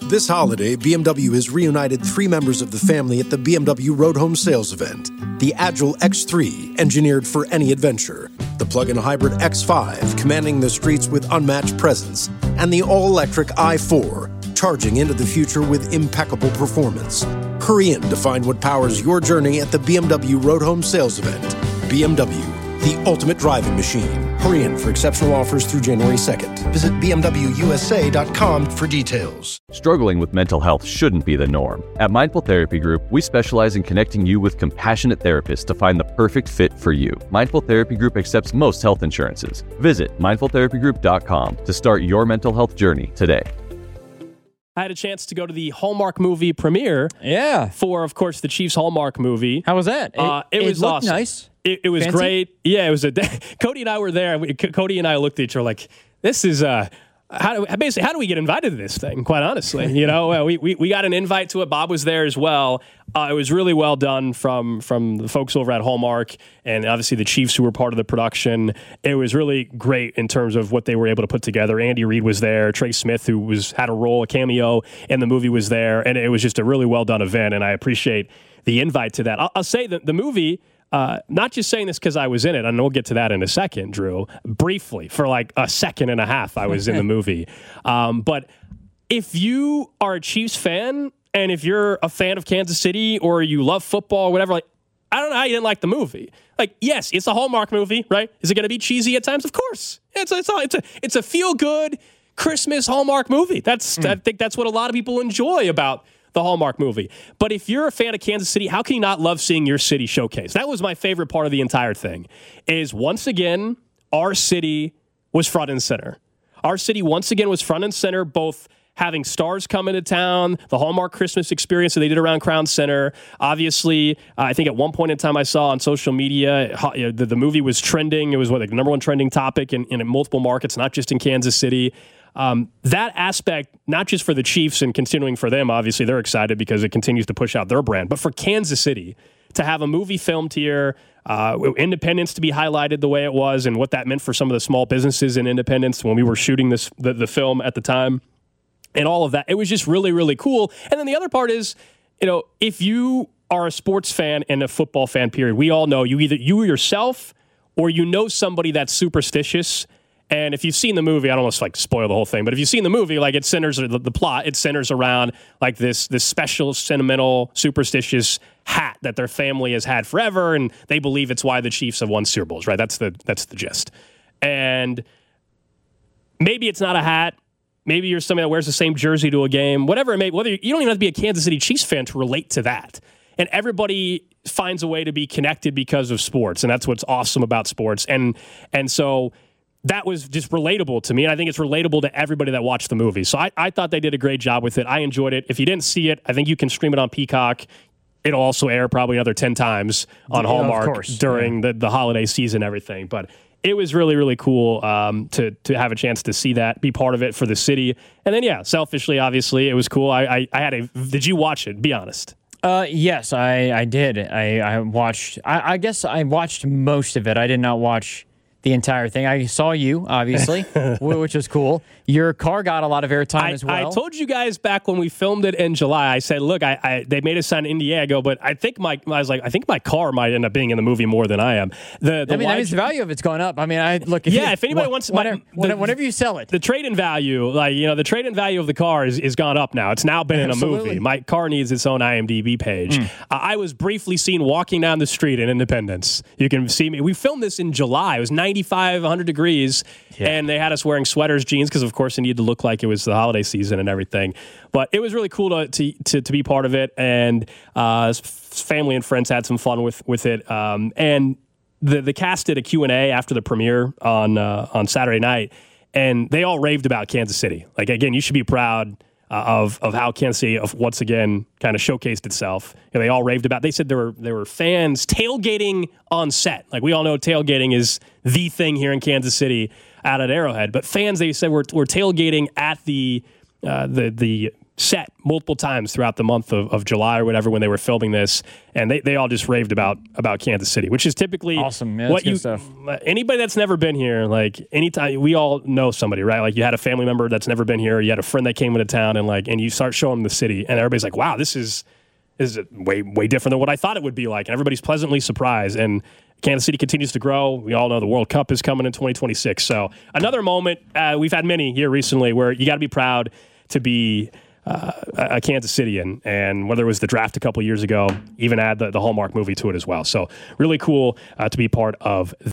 This holiday, BMW has reunited 3 members of the family at the BMW Road Home Sales event. The Agile X3, engineered for any adventure. The plug-in hybrid X5, commanding the streets with unmatched presence. And the all-electric i4, charging into the future with impeccable performance. Hurry in to find what powers your journey at the BMW Road Home Sales event. BMW, the ultimate driving machine. Hurry in for exceptional offers through January 2nd. Visit BMWUSA.com for details. Struggling with mental health shouldn't be the norm. At Mindful Therapy Group, we specialize in connecting you with compassionate therapists to find the perfect fit for you. Mindful Therapy Group accepts most health insurances. Visit mindfultherapygroup.com to start your mental health journey today. I had a chance to go to the Hallmark movie premiere. Yeah. For, of course, the Chiefs Hallmark movie. How was that? It was looked awesome. Nice. It was Fancy? great. Yeah, it was Cody and I were there. Cody and I looked at each other like, this is how do we get invited to this thing? Quite honestly, we got an invite to it. Bob was there as well. It was really well done from the folks over at Hallmark, and obviously the Chiefs who were part of the production. It was really great in terms of what they were able to put together. Andy Reid was there. Trey Smith, who had a cameo in the movie, was there, and it was just a really well done event. And I appreciate the invite to that. I'll say that the movie. Not just saying this because I was in it, and we'll get to that in a second, Drew. Briefly, for like a second and a half, I was in the movie. But if you are a Chiefs fan, and if you're a fan of Kansas City, or you love football, or whatever, like, I don't know how you didn't like the movie. Like, yes, it's a Hallmark movie, right? Is it going to be cheesy at times? Of course. It's a feel-good Christmas Hallmark movie. I think that's what a lot of people enjoy about the Hallmark movie. But if you're a fan of Kansas City, how can you not love seeing your city showcased? That was my favorite part of the entire thing, is once again, our city was front and center. Our city once again was front and center, both having stars come into town, the Hallmark Christmas experience that they did around Crown Center. Obviously, I think at one point in time I saw on social media, the movie was trending. It was the number one trending topic in multiple markets, not just in Kansas City. That aspect, not just for the Chiefs and continuing for them, obviously they're excited because it continues to push out their brand, but for Kansas City to have a movie filmed here, Independence to be highlighted the way it was, and what that meant for some of the small businesses in Independence when we were shooting the film at the time, and all of that. It was just really, really cool. And then the other part is, if you are a sports fan and a football fan, period, we all know you yourself or somebody that's superstitious. And if you've seen the movie, I don't want to spoil the whole thing, but if you've seen the movie, it centers the plot. It centers around this special, sentimental, superstitious hat that their family has had forever, and they believe it's why the Chiefs have won Super Bowls. Right? That's the gist. And maybe it's not a hat. Maybe you're somebody that wears the same jersey to a game. Whatever it may be. You don't even have to be a Kansas City Chiefs fan to relate to that. And everybody finds a way to be connected because of sports, and that's what's awesome about sports. And so that was just relatable to me, and I think it's relatable to everybody that watched the movie. So I thought they did a great job with it. I enjoyed it. If you didn't see it, I think you can stream it on Peacock. It'll also air probably another 10 times on Hallmark during the holiday season and everything. But it was really, really cool to have a chance to see that, be part of it for the city. And then, selfishly, obviously, it was cool. Did you watch it? Be honest. Yes, I did. I watched, I guess I watched most of it. I did not watch the entire thing. I saw you, obviously, which was cool. Your car got a lot of airtime as well. I told you guys back when we filmed it in July, I said, look, they made us sign Indiego, but I think my car might end up being in the movie more than I am. That means the value of it's going up. If anybody wants whenever you sell it. The trade-in value, the trade-in value of the car is gone up now. It's now been in a movie. My car needs its own IMDb page. I was briefly seen walking down the street in Independence. You can see me. We filmed this in July. It was 95, 100 degrees, and they had us wearing sweaters, jeans, because of course it needed to look like it was the holiday season and everything. But it was really cool to be part of it, and family and friends had some fun with it. And the cast did a Q&A after the premiere on Saturday night, and they all raved about Kansas City. Again, you should be proud of how Kansas City once again kind of showcased itself. They all raved about. They said there were fans tailgating on set. We all know tailgating is the thing here in Kansas City out at Arrowhead. But fans, they said, were tailgating at the the set multiple times throughout the month of July or whatever when they were filming this, and they all just raved about Kansas City, which is typically awesome. Yeah, what good stuff. Anybody that's never been here, like anytime we all know somebody, right? Like you had a family member that's never been here, or you had a friend that came into town, and you start showing them the city, and everybody's like, wow, this is way different than what I thought it would be like, and everybody's pleasantly surprised. And Kansas City continues to grow. We all know the World Cup is coming in 2026. So another moment, we've had many here recently where you got to be proud to be a Kansas Cityan, and whether it was the draft a couple years ago, even add the Hallmark movie to it as well. So really cool to be part of